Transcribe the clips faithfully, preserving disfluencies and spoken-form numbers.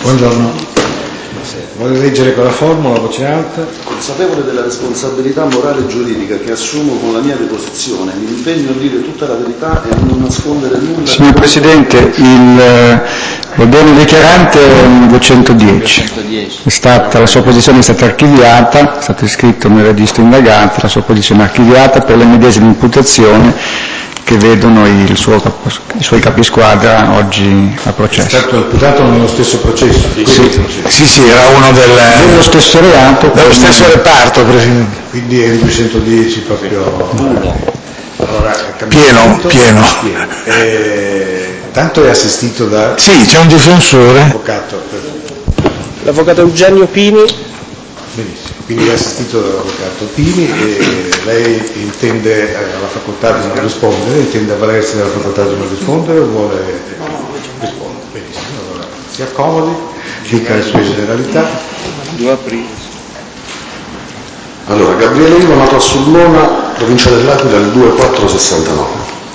Buongiorno. Voglio leggere quella formula, voce alta. Consapevole della responsabilità morale e giuridica che assumo con la mia deposizione, mi impegno a dire tutta la verità e a non nascondere nulla. Signor Presidente, il l'odore dichiarante è un duecentodieci. È stata, la sua posizione è stata archiviata, è stato iscritto nel registro indagante, la sua posizione è archiviata per le medesime imputazioni che vedono il suo, i suoi capisquadra oggi a processo. È stato imputato nello stesso processo? Sì, sì, sì, sì, era uno del, dello stesso reato, dello stesso reparto, Presidente. Quindi è il duecentodieci proprio allora, pieno, pieno. pieno. E, tanto è assistito da... Sì, c'è un difensore. Avvocato. L'avvocato Eugenio Pini. Benissimo, quindi è assistito dall'avvocato Pini e lei intende, ha la facoltà di non rispondere, intende avvalersi della facoltà di non rispondere o vuole rispondere? Benissimo, allora si accomodi, dica le sue generalità. due aprile. Allora, Gabriele Ivo, nato a Sulmona, provincia dell'Aquila, il due quattro sessantanove.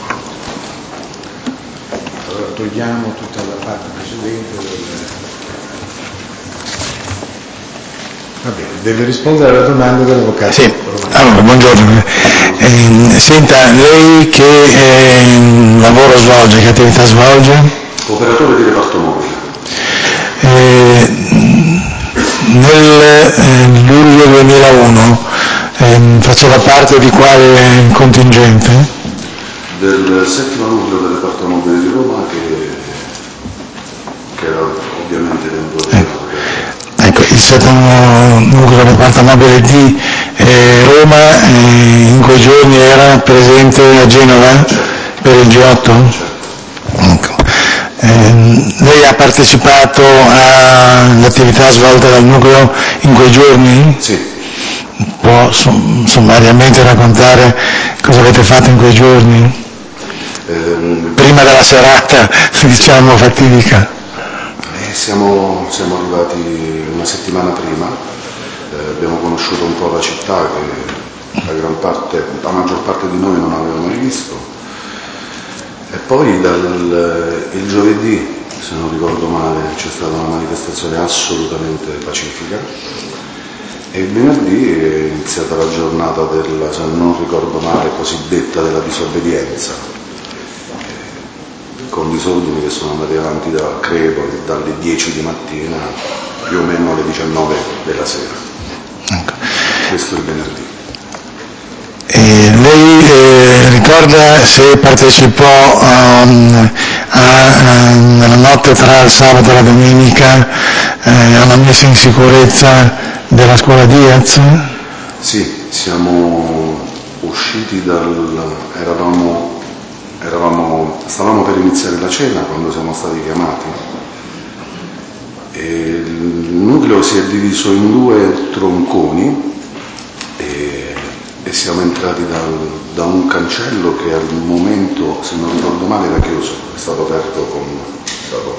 Allora togliamo tutta la parte precedente del... Va bene, deve rispondere alla domanda dell'avvocato. Sì, allora, buongiorno. Eh, senta, lei che eh, lavoro svolge, che attività svolge? Operatore di reparto mobile. Eh, nel eh, luglio duemilauno eh, faceva parte di quale contingente? Del settimo nucleo del reparto mobile di Roma che, che era ovviamente dentro eh. Ecco, il settimo nucleo del reparto mobile di eh, Roma eh, in quei giorni era presente a Genova per il G otto? Ecco. Eh, lei ha partecipato all'attività svolta dal nucleo in quei giorni? Sì. Può sommariamente raccontare cosa avete fatto in quei giorni? Eh, Prima della serata, diciamo, fatidica. Eh, siamo, siamo arrivati una settimana prima, eh, abbiamo conosciuto un po' la città che la gran parte, la maggior parte di noi non aveva mai visto. E poi dal, il giovedì, se non ricordo male, c'è stata una manifestazione assolutamente pacifica e il venerdì è iniziata la giornata della, se non ricordo male, cosiddetta della disobbedienza, eh, con disordini che sono andati avanti da, credo, dalle dieci di mattina più o meno alle diciannove della sera. Ecco. Questo è il venerdì. E lei eh, ricorda se partecipò um, a, a, nella notte tra il sabato e la domenica eh, alla messa in sicurezza della scuola Diaz? Sì, siamo usciti dal... eravamo, eravamo, stavamo per iniziare la cena quando siamo stati chiamati e il nucleo si è diviso in due tronconi e, e siamo entrati dal, da un cancello che al momento, se non ricordo male, era chiuso, è stato aperto con... È stato,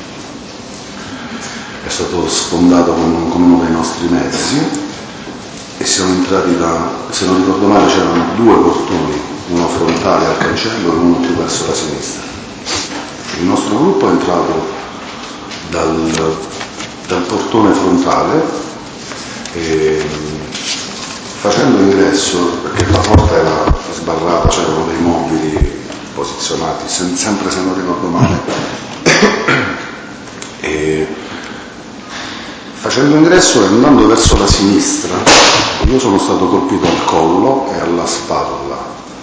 è stato sfondato con, con uno dei nostri mezzi e siamo entrati da, se non ricordo male, c'erano due portoni, uno frontale al cancello e uno più verso la sinistra. Il nostro gruppo è entrato dal, dal portone frontale e facendo ingresso, perché la porta era sbarrata, c'erano dei mobili posizionati, sem- sempre se non ricordo male, e facendo ingresso e andando verso la sinistra, io sono stato colpito al collo e alla spalla.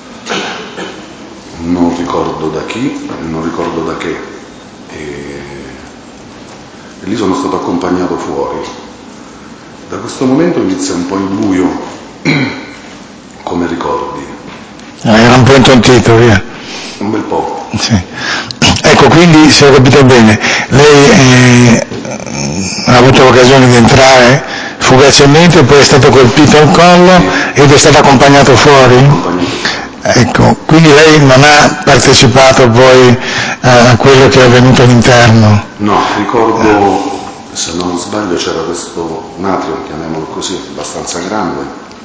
Non ricordo da chi, non ricordo da che. E, e lì sono stato accompagnato fuori. Da questo momento inizia un po' il buio, come ricordi. Ah, era un po' intontito, via. Un bel po'. Sì. Ecco, quindi, se ho capito bene, lei eh, ha avuto l'occasione di entrare fugacemente, poi è stato colpito al collo sì. Ed è stato accompagnato fuori? Accompagnato. Ecco, quindi lei non ha partecipato poi eh, a quello che è avvenuto all'interno? No, ricordo, se non sbaglio, c'era questo natrio, chiamiamolo così, abbastanza grande.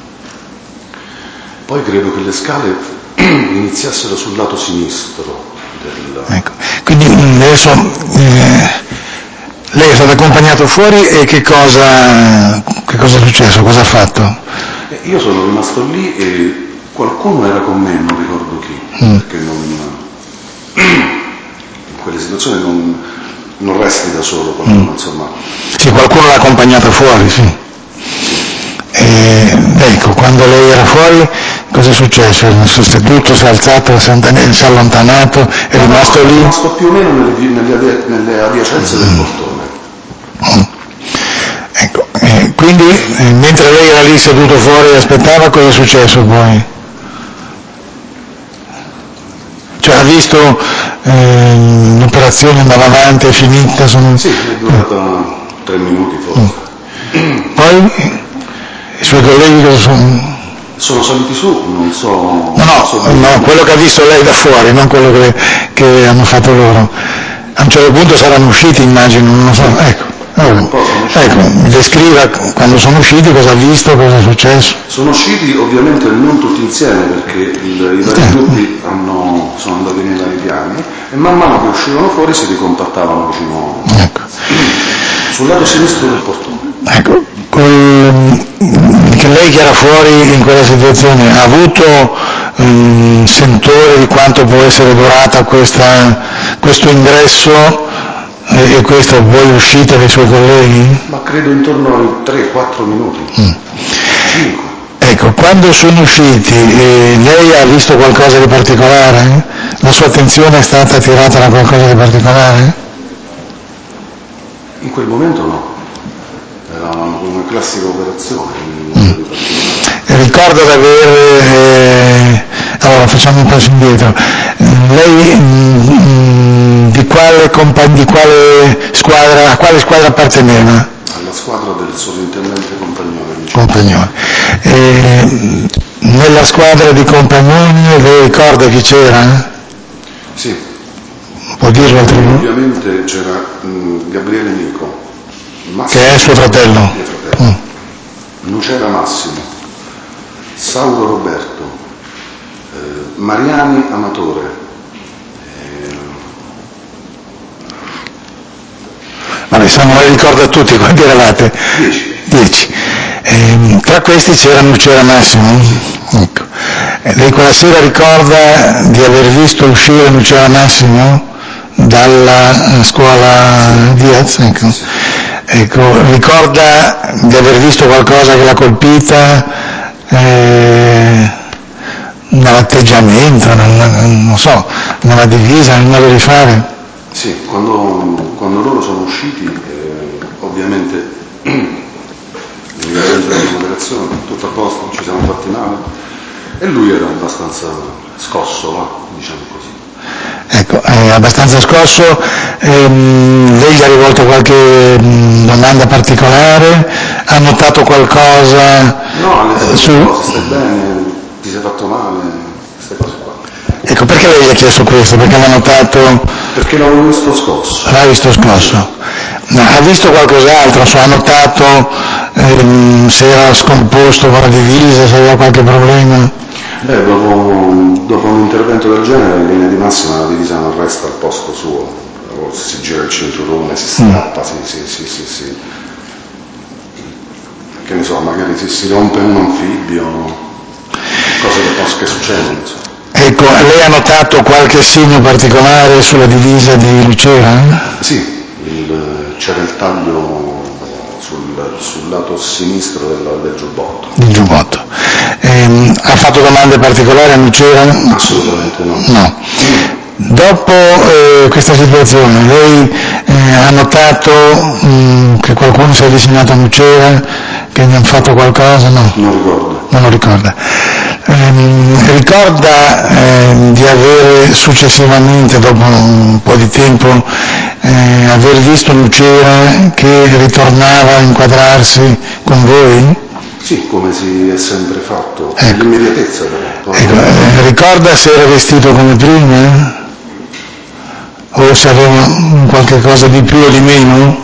Poi credo che le scale iniziassero sul lato sinistro del... Ecco, quindi adesso eh, Lei è stato accompagnato fuori e che cosa, che cosa è successo? Cosa ha fatto? Eh, io sono rimasto lì e qualcuno era con me, non ricordo chi, mm. perché non, in quelle situazioni non, non resti da solo, qualcuno, mm. insomma. Sì, qualcuno l'ha accompagnato fuori, sì. E, ecco, quando lei era fuori, cosa è successo? Si è seduto, si è alzato, si è allontanato, è no, rimasto no, lì? È rimasto più o meno nelle, nelle, nelle adiacenze mm. del portone. Mm. Ecco, eh, quindi eh, mentre lei era lì seduto fuori e aspettava, cosa è successo poi? Cioè ha visto eh, l'operazione andava avanti, è finita? Sono... Sì, è durata eh. tre minuti forse. Mm. Poi i suoi colleghi cosa sono? Sono saliti su, non so... No, no, so no, quello che ha visto lei da fuori, non quello che, che hanno fatto loro. A un certo punto saranno usciti, immagino, non lo so. Ecco. Allora, ecco, mi descriva quando sono usciti, cosa ha visto, cosa è successo. Sono usciti ovviamente non tutti insieme perché il, i vari eh. gruppi hanno, sono andati nei vari piani e man mano che uscivano fuori si ricompattavano vicino ecco. sul lato sinistro del portone. Ecco, quel, che lei che era fuori in quella situazione ha avuto um, sentore di quanto può essere durata questa, questo ingresso e questa poi uscita dei suoi colleghi? Ma credo intorno ai tre quattro minuti. Mm. cinque. Ecco, quando sono usciti, eh, lei ha visto qualcosa di particolare? La sua attenzione è stata attirata da qualcosa di particolare? In quel momento no. Era una classica operazione. Mm. Ricordo di aver... Eh, allora, facciamo un passo indietro. Lei... Mm, Di quale, di quale squadra, a quale squadra apparteneva? Alla squadra del sovrintendente Compagnone. Compagnone. E, nella squadra di Compagnoni lei ricorda chi c'era? Sì. Può dirlo altrimenti? Ovviamente c'era mh, Gabriele Nico. Massimo, che è suo fratello. Mio fratello. Mm. Nucera Massimo. Sauro Roberto. Eh, Mariani Amatore. Vabbè, se non le ricorda tutti, quanti eravate? Dieci. Dieci. E, tra questi c'era Nucera Massimo? Ecco. E lei quella sera ricorda di aver visto uscire Nucera Massimo dalla scuola Diaz? Ecco. Ecco. Ricorda di aver visto qualcosa che l'ha colpita eh, nell'atteggiamento, non, non so, nella divisa, nel modo di fare? Sì, quando, quando loro sono usciti, eh, ovviamente nell'evento dell'operazione, tutto a posto, ci siamo fatti male e lui era abbastanza scosso, va, diciamo così. Ecco, è abbastanza scosso, ehm, lei gli ha rivolto qualche mh, domanda particolare, ha notato qualcosa? No, alle eh, su... cose, stai bene, ti sei fatto male, queste cose qua. Ecco, perché lei gli ha chiesto questo? Perché l'ha notato? Perché l'avevo visto scosso. L'ha visto scosso. No, ha visto qualcos'altro? So, ha notato ehm, se era scomposto con la divisa, se aveva qualche problema? Beh, dopo, dopo un intervento del genere, in linea di massima la divisa non resta al posto suo. Si gira il cinturone, si strappa, mm. si, si, si, si, si. Che ne so, magari si, si rompe un anfibio, cose che possono succedere, insomma. Ecco, lei ha notato qualche segno particolare sulla divisa di Nucera? Sì, il, c'era il taglio sul, sul lato sinistro del, del giubbotto. Del giubbotto. Ehm, ha fatto domande particolari a Nucera? Assolutamente no. No. Dopo eh, questa situazione, lei eh, ha notato mh, che qualcuno si è avvicinato a Nucera, che gli hanno fatto qualcosa? No. Non ricordo. Non lo ricorda. Ehm, ricorda eh, di avere successivamente, dopo un po' di tempo, eh, aver visto Nucera che ritornava a inquadrarsi con voi? Sì, come si è sempre fatto, ecco. Nell'immediatezza però. Ecco, eh, ricorda se era vestito come prima? O se aveva qualche cosa di più o di meno?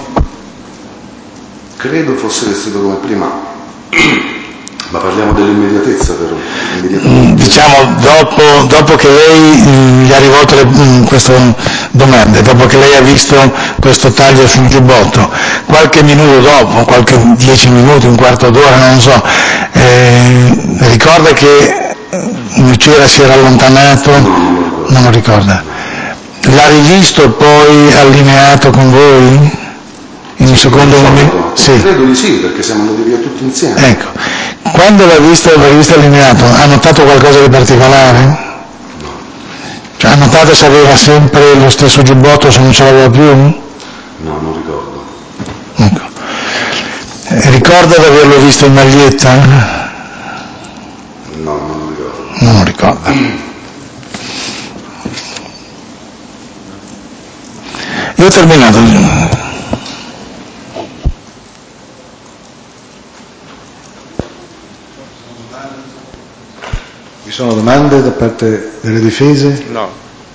Credo fosse vestito come prima. Ma parliamo dell'immediatezza però. Diciamo, dopo, dopo che lei mh, gli ha rivolto le, mh, queste domande, dopo che lei ha visto questo taglio sul giubbotto. Qualche minuto dopo, qualche dieci minuti, un quarto d'ora, non so, eh, ricorda che Nucera si era allontanato? Non lo ricorda. L'ha rivisto poi allineato con voi? In un secondo momento? Sì. Credo di sì, perché siamo andati via tutti insieme. Ecco, quando l'ha visto, l'ha visto allineato, ha notato qualcosa di particolare? No. Cioè, ha notato se aveva sempre lo stesso giubbotto, se non ce l'aveva più? No, non ricordo. Ecco. Eh, ricorda di averlo visto in maglietta? No, non lo ricordo. Non lo ricorda. Io ho terminato. Ci sono domande da parte delle difese? No.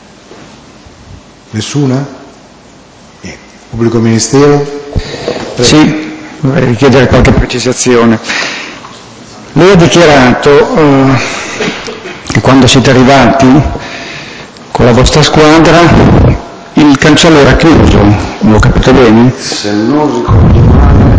Nessuna? Niente. Pubblico ministero? Prego. Sì, vorrei richiedere qualche precisazione. Lei ha dichiarato eh, che quando siete arrivati con la vostra squadra il cancello era chiuso, l'ho capito bene? Se non ricordo male,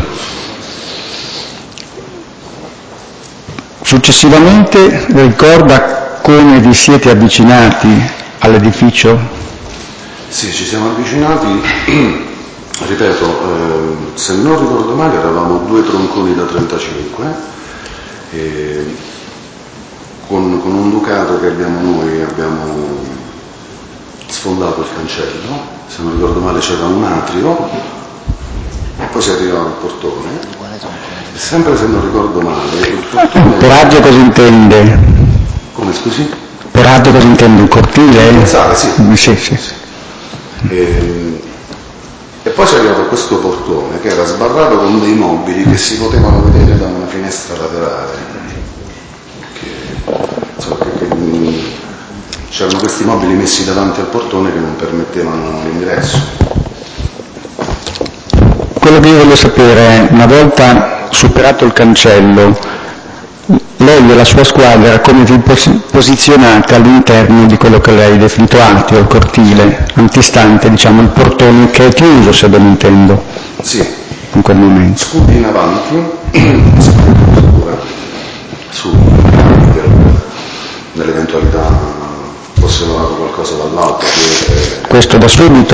Successivamente ricorda come vi siete avvicinati all'edificio? sì, ci siamo avvicinati, ripeto, eh, se non ricordo male eravamo due tronconi da trentacinque, e con, con un Ducato che abbiamo noi abbiamo sfondato il cancello, se non ricordo male c'era un atrio, poi si arrivava al portone. Sempre se non ricordo male, il portone... Per atrio cosa intende? Come scusi? Per atrio cosa intende? Il cortile? Il sale, sì. Sì, sì, sì. E, e poi si arrivava a questo portone che era sbarrato con dei mobili che si potevano vedere da una finestra laterale. Che, insomma, che, che, mh, c'erano questi mobili messi davanti al portone che non permettevano l'ingresso. Quello che io voglio sapere è, una volta superato il cancello, lei e la sua squadra come vi pos- posizionate all'interno di quello che lei ha definito atrio, il cortile, antistante diciamo il portone che è chiuso, se ben intendo, Sì, in quel momento. scudi in avanti, sicura su per, nell'eventualità fosse volato qualcosa dall'alto. Che, eh, Questo da subito?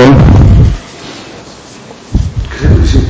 credo di sì.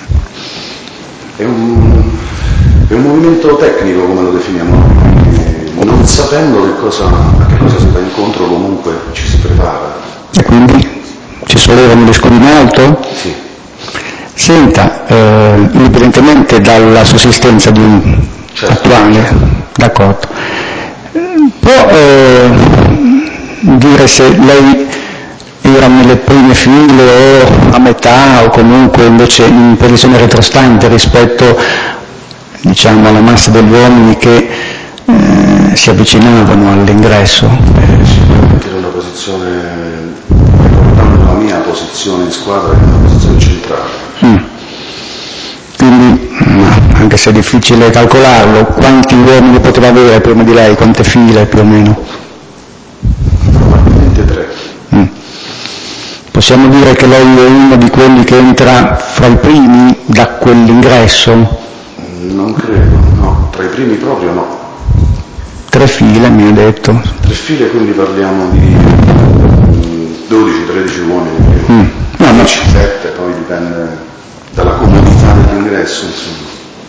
È un, è un movimento tecnico, come lo definiamo noi, non sapendo che cosa, a che cosa si va incontro, comunque ci si prepara. E quindi ci sollevano gli scudi in alto? Sì. Senta, eh, indipendentemente dalla sussistenza di un Certo. attuale, d'accordo, può eh, dire se lei era nelle prime file o a metà o comunque invece in posizione retrostante rispetto diciamo alla massa degli uomini che eh, si avvicinavano all'ingresso? Eh, sicuramente in una posizione, ricordando la mia posizione in squadra, in una posizione centrale. Mm. Quindi, anche se è difficile calcolarlo, quanti uomini poteva avere prima di lei, quante file più o meno? Probabilmente tre. Mm. Possiamo dire che lei è uno di quelli che entra fra i primi da quell'ingresso? Non credo, no, tra i primi proprio no. Tre file, mi ha detto. Tre file, quindi parliamo di dodici tredici uomini, Mm. No, no. sette, poi dipende dalla comodità dell'ingresso, insomma.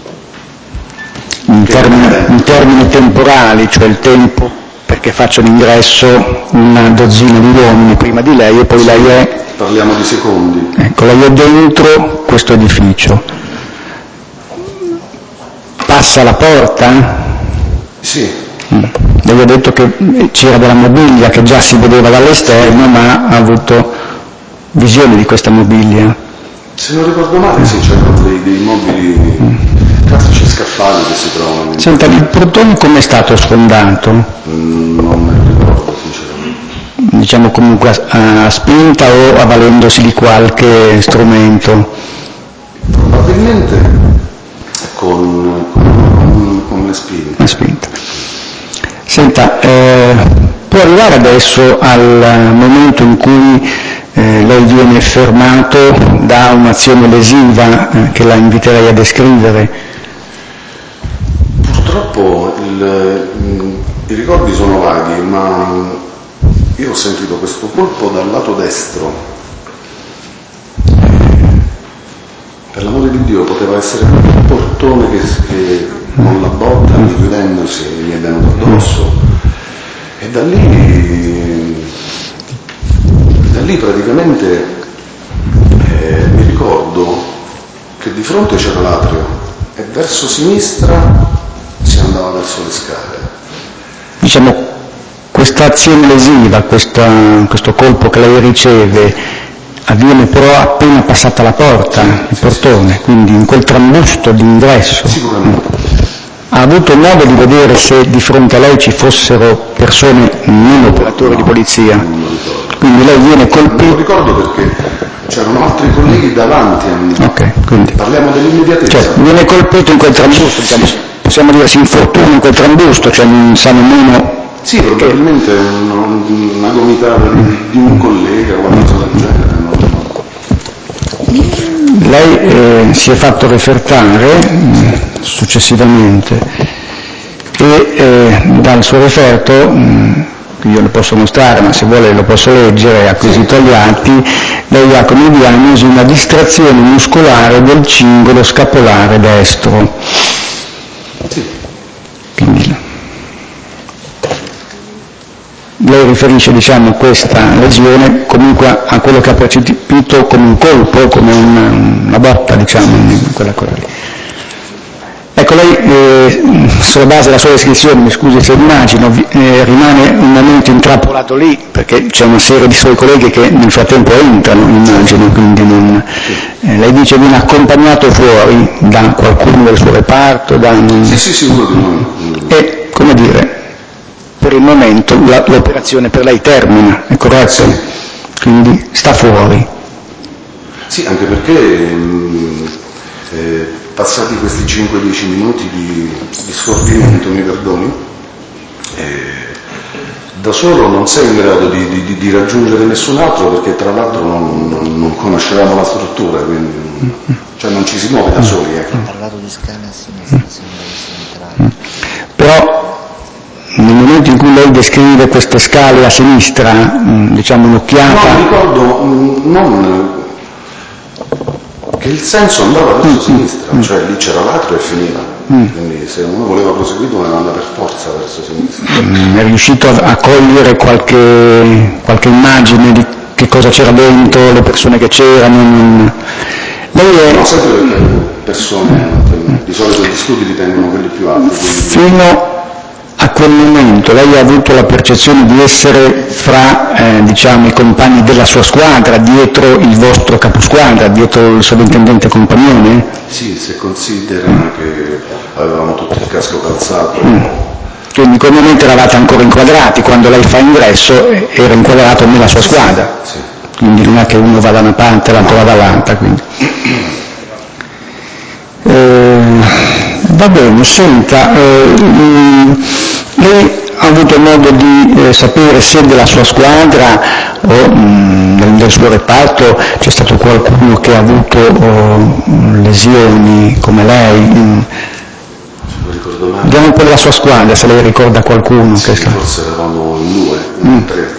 In termini, in termini temporali, cioè il tempo perché faccio l'ingresso una dozzina di uomini prima di lei e poi lei è... Parliamo di secondi. Ecco, lei è dentro questo edificio. Passa la porta? Sì. Mm. Lei ha detto che c'era della mobilia che già si vedeva dall'esterno, ma ha avuto visione di questa mobilia. Se non ricordo male, sì, c'erano dei, dei mobili, mm. classici scaffali che si trovano. Senta, il portone come è stato sfondato? Mm, non me lo ricordo, sinceramente. Diciamo comunque a, a spinta o avvalendosi di qualche strumento? Probabilmente con, con, con le spinte. A spinta. Senta, eh, può arrivare adesso al momento in cui eh, lei viene fermato da un'azione lesiva eh, che la inviterei a descrivere. Purtroppo il, i ricordi sono vaghi, ma io ho sentito questo colpo dal lato destro. Per l'amore di Dio poteva essere proprio un portone che, che con la botta richiudendosi mi è venuto addosso, e da lì da lì praticamente eh, mi ricordo che di fronte c'era l'atrio e verso sinistra si andava verso le scale. Diciamo, questa azione lesiva, questa, questo colpo che lei riceve avviene però appena passata la porta, sì, il portone, sì, quindi in quel trambusto d'ingresso. Sicuramente. Ha avuto modo di vedere se di fronte a lei ci fossero persone non operatori no, di polizia? Non lo ricordo. Quindi lei viene colpito. Non lo ricordo perché c'erano altri colleghi davanti a me. Ok, quindi. Parliamo dell'immediatezza. Cioè, viene colpito in quel trambusto, diciamo, sì. Possiamo dire si infortuna in quel trambusto, cioè non sa nemmeno. Sì, probabilmente una, una gomitata di, di un collega o qualcosa del genere. Lei eh, si è fatto refertare mh, successivamente e eh, dal suo referto, mh, io lo posso mostrare ma se vuole lo posso leggere, ha acquisito gli atti, lei ha come diagnosi una distrazione muscolare del cingolo scapolare destro. Sì. Quindi, lei riferisce, diciamo, questa lesione comunque a quello che ha percepito come un colpo, come una, una botta, diciamo, in quella cosa lì. Ecco, lei, eh, sulla base della sua descrizione, mi scusi se immagino, eh, rimane un momento intrappolato lì, perché c'è una serie di suoi colleghi che nel frattempo entrano, immagino, quindi non, eh, lei dice viene accompagnato fuori da qualcuno del suo reparto, da un... Sì, sì, sì, uno di noi. E, come dire, per il momento la, l'operazione per lei termina, è corretto? Sì. Quindi sta fuori. Sì, anche perché mh, eh, passati questi cinque dieci minuti di, di sfortimento, mi perdoni, eh, da solo non sei in grado di, di, di raggiungere nessun altro, perché tra l'altro non, non, non conoscevamo la struttura, quindi cioè non ci si muove da soli. Ecco. Ha parlato di scale a sinistra, sembra che sia entrato. Però nel momento in cui lei descrive queste scale a sinistra, mh, diciamo un'occhiata... No, ricordo mh, non che il senso andava verso mm, sinistra, mm, cioè lì c'era l'atrio e finiva, mm. quindi se uno voleva proseguire doveva andare per forza verso sinistra. Mm, è riuscito a cogliere qualche, qualche immagine di che cosa c'era dentro, le persone che c'erano? Non... Lei è... No, sempre perché persone, di solito gli studi ritengono quelli più alti. Quindi... Fino a quel momento lei ha avuto la percezione di essere fra eh, diciamo, i compagni della sua squadra, dietro il vostro caposquadra, dietro il sovrintendente Compagnone? Sì, se considera mm. che avevamo tutto il casco calzato. Mm. Quindi in quel momento eravate ancora inquadrati, quando lei fa ingresso era inquadrato nella sua squadra, sì, sì. Quindi non è che uno va da una parte e l'altro no. va dall'altra. Quindi. Eh, va bene, senta, eh, lei ha avuto modo di eh, sapere se della sua squadra o mh, del suo reparto c'è stato qualcuno che ha avuto oh, lesioni come lei? Mh. Vediamo un po' della sua squadra, se lei ricorda qualcuno. Sì, che sta... forse eravamo in due, in mm. tre,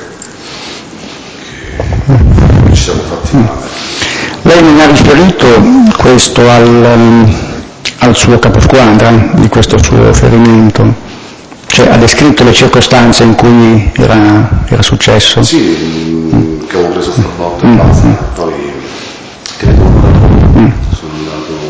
che ci siamo fatti male. Lei non ha riferito questo al, al suo caposquadra, di questo suo ferimento? Cioè ha descritto le circostanze in cui era, era successo? Sì, mm. che avevo preso sta botta e basta, mm. poi credo mm. sono andato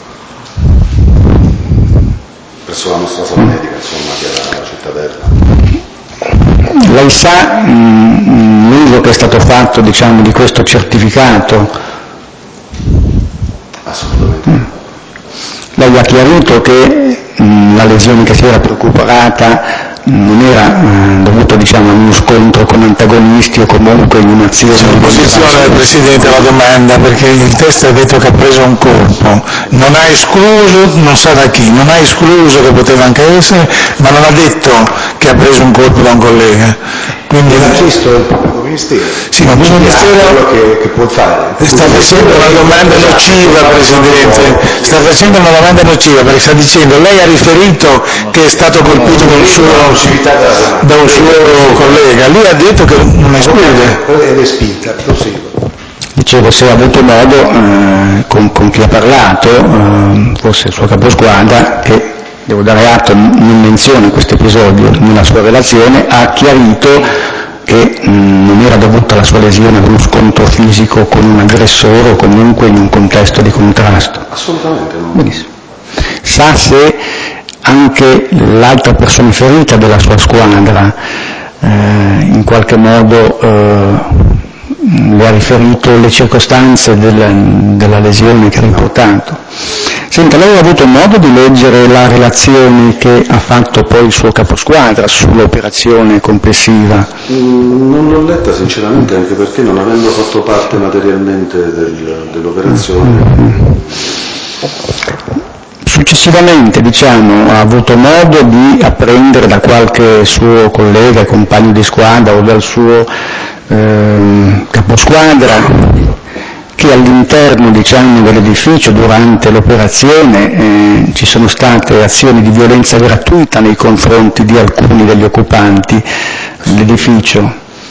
presso la nostra sala medica, insomma, che era la cittadella. Lei sa mh, l'uso che è stato fatto, diciamo, di questo certificato? Assolutamente. Mm. Lei ha chiarito che mh, la lesione che si era preoccupata non era eh, dovuta, diciamo, a uno scontro con antagonisti o comunque in un'azione... C'è un'opposizione del Presidente alla domanda, perché il test ha detto che ha preso un colpo, non ha escluso, non sa da chi, non ha escluso che poteva anche essere, ma non ha detto che ha preso un colpo da un collega. Quindi non ha chiesto Ministero. Sì, ma questo Ministero quello che, che può fare. Sta facendo una domanda nociva, Presidente, sta facendo una domanda nociva perché sta dicendo, lei ha riferito che è stato colpito da un suo, da un suo collega, lui ha detto che non esclude. Ed è spinta, proseguo. Dicevo, se ha avuto modo, eh, con, con chi ha parlato, eh, forse il suo caposquadra, che devo dare atto, non menziona questo episodio nella sua relazione, ha chiarito che mh, non era dovuta la sua lesione ad uno scontro fisico con un aggressore o comunque in un contesto di contrasto. Assolutamente no. Benissimo. Sa se anche l'altra persona ferita della sua squadra eh, in qualche modo eh, le ha riferito le circostanze della, della lesione che ha riportato? Senta, lei ha avuto modo di leggere la relazione che ha fatto poi il suo caposquadra sull'operazione complessiva? Mm, non l'ho letta sinceramente, anche perché non avendo fatto parte materialmente del, dell'operazione. Mm-hmm. Successivamente, diciamo, ha avuto modo di apprendere da qualche suo collega, compagno di squadra o dal suo eh, caposquadra che all'interno, diciamo, dell'edificio durante l'operazione eh, ci sono state azioni di violenza gratuita nei confronti di alcuni degli occupanti dell'edificio.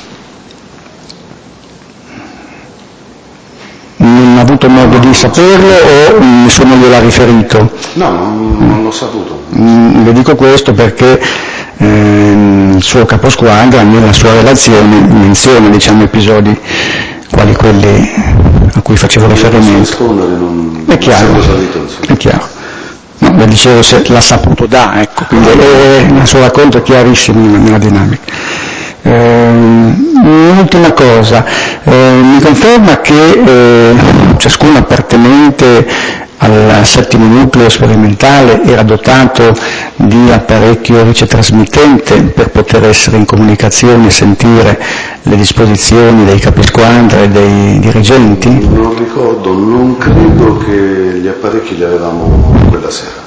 Non ha avuto modo di saperlo o nessuno gliel'ha riferito? No, non, non l'ho saputo. Mm, le dico questo perché eh, il suo caposquadra nella sua relazione menziona, diciamo, episodi quali quelli a cui facevo riferimento. Non, è chiaro, non salito, è chiaro. No, le dicevo se l'ha saputo da, ecco, quindi eh, il suo racconto è chiarissimo nella dinamica. Eh, un'ultima cosa, eh, mi conferma che eh, ciascun appartenente al settimo nucleo sperimentale era dotato di apparecchio ricetrasmittente per poter essere in comunicazione e sentire le disposizioni dei capisquadra e dei dirigenti? Non ricordo, non credo che gli apparecchi li avevamo quella sera.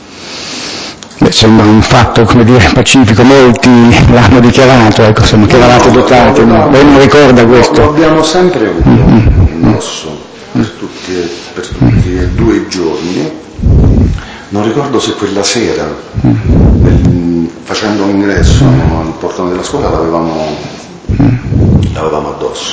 Beh, sembra un fatto, come dire, pacifico, molti l'hanno dichiarato, ecco, insomma, che eravate dotati, no? Lei non ricorda questo? Lo abbiamo sempre avuto Mm-hmm. indosso per tutti, per tutti e due i giorni. Non ricordo se quella sera, mm. facendo un ingresso al portone della scuola, l'avevamo, l'avevamo addosso.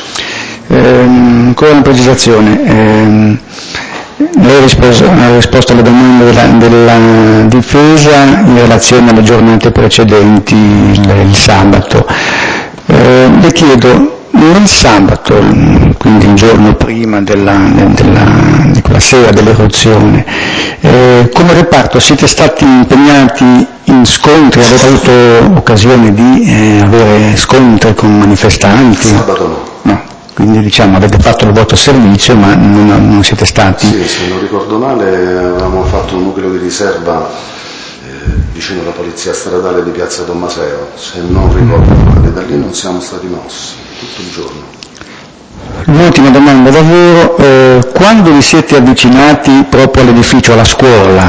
Ehm, ancora una precisazione. Ehm, lei ha risposto, ha risposto alle domande della, della difesa in relazione alle giornate precedenti, il, il sabato. Eh, le chiedo, nel sabato, quindi il giorno prima della, della, di quella sera dell'eruzione, eh, come reparto siete stati impegnati in scontri, avete avuto occasione di eh, avere scontri con manifestanti? Sabato no. No. Quindi diciamo avete fatto il vostro servizio ma non, non siete stati... Sì, se non ricordo male avevamo fatto un nucleo di riserva eh, vicino alla polizia stradale di Piazza Tommaseo, se non ricordo male, da lì non siamo stati mossi tutto il giorno. L'ultima domanda davvero, eh, quando vi siete avvicinati proprio all'edificio, alla scuola,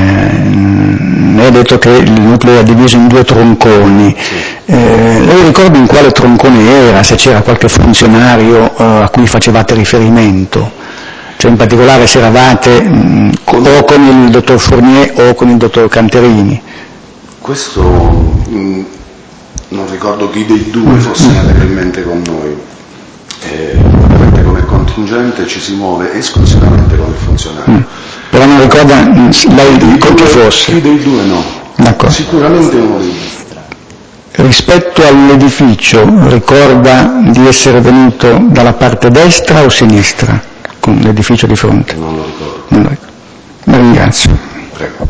eh, lei ha detto che il nucleo era diviso in due tronconi, Sì. eh, lei ricorda in quale troncone era, se c'era qualche funzionario eh, a cui facevate riferimento? Cioè in particolare se eravate mh, o con il dottor Fournier o con il dottor Canterini? Questo mh, non ricordo chi dei due fosse allegramente con noi. Eh, ovviamente come contingente ci si muove esclusivamente con il funzionario. Mm. Però non ricorda mh, lei con chi fosse? Chi dei due no. D'accordo. Sicuramente uno dei due. Rispetto all'edificio, ricorda di essere venuto dalla parte destra o sinistra con l'edificio di fronte? Non lo ricordo. Non lo ricordo. La ringrazio. Prego.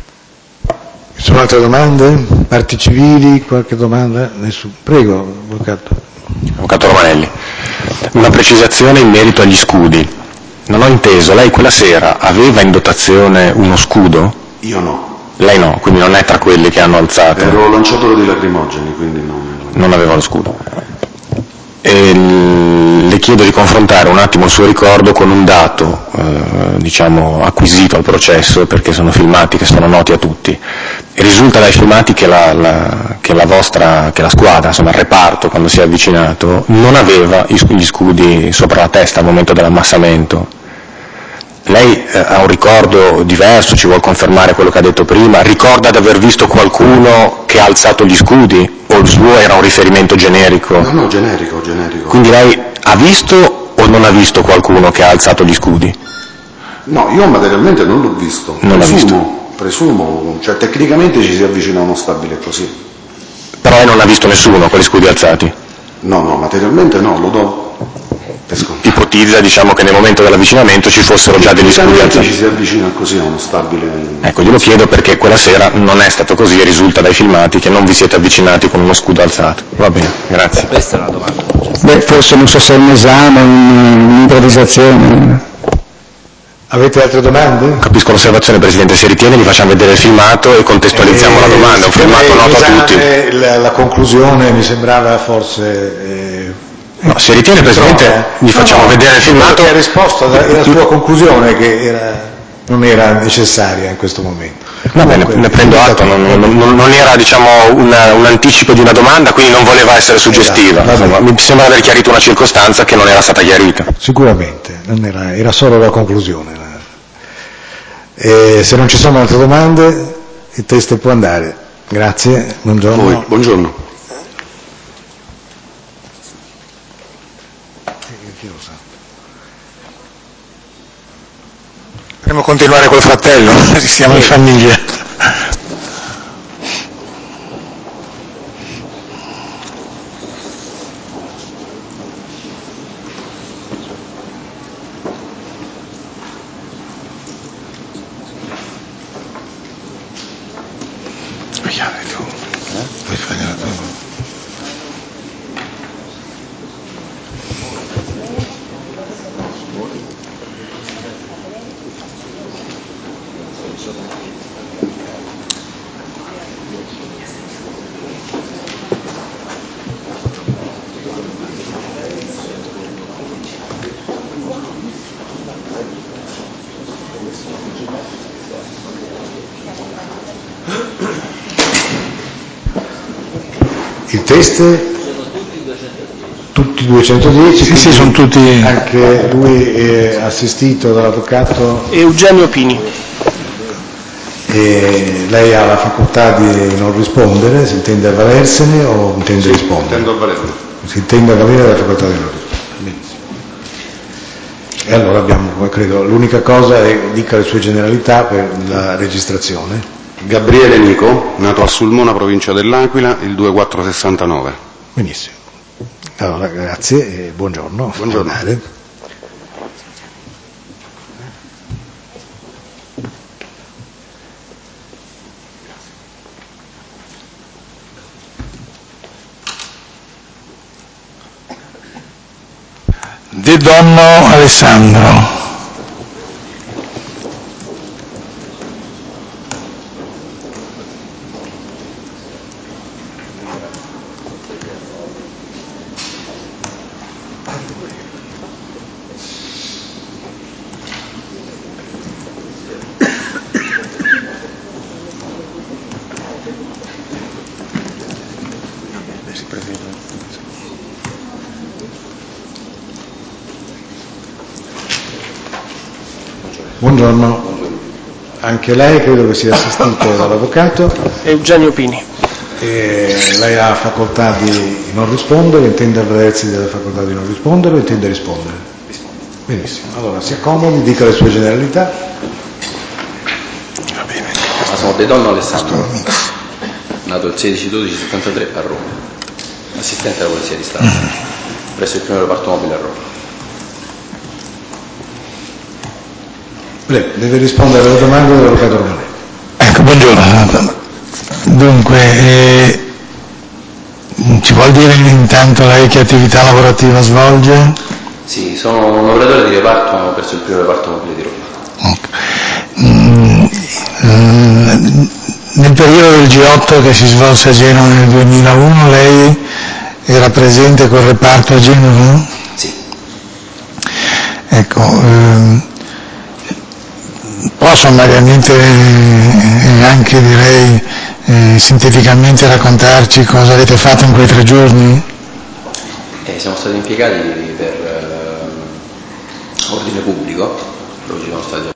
Ci sono altre domande? Parti civili? Qualche domanda? Nessuno. Prego, avvocato. Avvocato Romanelli, una precisazione in merito agli scudi. Non ho inteso, lei quella sera aveva in dotazione uno scudo? Io no. Lei no, quindi non è tra quelli che hanno alzato? Ero lanciatore di lacrimogeni, quindi non... Non aveva lo scudo. E le chiedo di confrontare un attimo il suo ricordo con un dato, eh, diciamo, acquisito al processo, perché sono filmati che sono noti a tutti. risulta dai filmati che la, la, che la vostra, che la squadra, insomma il reparto, quando si è avvicinato, non aveva gli scudi sopra la testa al momento dell'ammassamento. Lei eh, ha un ricordo diverso, ci vuol confermare quello che ha detto prima? Ricorda di aver visto qualcuno che ha alzato gli scudi o il suo era un riferimento generico? No, no, generico, generico. Quindi lei ha visto o non ha visto qualcuno che ha alzato gli scudi? No, io materialmente non l'ho visto. Non l'ha presumo, presumo, cioè tecnicamente ci si avvicina a uno stabile così. Però lei non ha visto nessuno con gli scudi alzati? No, no, materialmente no, lo do per scontato. Ipotizza, diciamo, che nel momento dell'avvicinamento ci fossero già degli scudi alzati. Ci si avvicina così a uno stabile. Ecco, glielo chiedo perché quella sera non è stato così e risulta dai filmati che non vi siete avvicinati con uno scudo alzato. Va bene, grazie. Questa è una domanda. Beh, forse non so se è un esame, un'improvvisazione. Avete altre domande? Capisco l'osservazione, Presidente, se ritiene vi facciamo vedere il filmato e contestualizziamo eh, la domanda, è un filmato noto a tutti. La, la conclusione mi sembrava forse... Eh, no, se ritiene, Presidente, vi facciamo no, no, vedere il filmato. Ha risposto alla sua conclusione che era, non era necessaria in questo momento. Va bene, ne, ne prendo atto, non, non, non era diciamo una, un anticipo di una domanda, quindi non voleva essere suggestiva. Esatto, insomma, mi sembra aver chiarito una circostanza che non era stata chiarita. Sicuramente, non era, era solo la conclusione. E se non ci sono altre domande, il test può andare. Grazie, buongiorno. Poi, buongiorno. Potremmo continuare col fratello, siamo in famiglia. Il test? Tutti duecentodieci? Sì, sì, sono tutti. Anche lui è assistito dall'avvocato? Eugenio Pini. E lei ha la facoltà di non rispondere, si intende avvalersene o intende sì, rispondere? Intendo avvalermi. Si intende avvalere la facoltà di non rispondere. Benissimo. E allora abbiamo, come credo, l'unica cosa è dica le sue generalità per la registrazione. Gabriele Nico, nato a Sulmona, provincia dell'Aquila, il ventiquattro sessantanove. Benissimo. Allora, grazie e buongiorno. Buongiorno. De Donno Alessandro. Buongiorno, anche lei credo che sia assistito dall'avvocato. Eugenio Pini. E lei ha facoltà di non rispondere, intende avvalersi della facoltà di non rispondere o intende rispondere? Benissimo, allora si accomodi, dica le sue generalità. Va bene. Ma sono De Donno Alessandro, nato il sedici dodici settantatré a Roma, assistente alla Polizia di Stato, presso il primo reparto mobile a Roma. Prego, deve rispondere alle domande dell'avvocato Romanelli. Ecco, buongiorno. Dunque, eh, ci vuol dire intanto lei che attività lavorativa svolge? Sì, sono un operatore di reparto presso il primo reparto mobile di Roma. Okay. Mm, nel periodo del G otto che si svolse a Genova nel duemilauno lei era presente col reparto a Genova? Sì. Ecco, ehm, può sommariamente e anche direi eh, sinteticamente raccontarci cosa avete fatto in quei tre giorni? Eh, siamo stati impiegati per eh, ordine pubblico, dove ci sono stati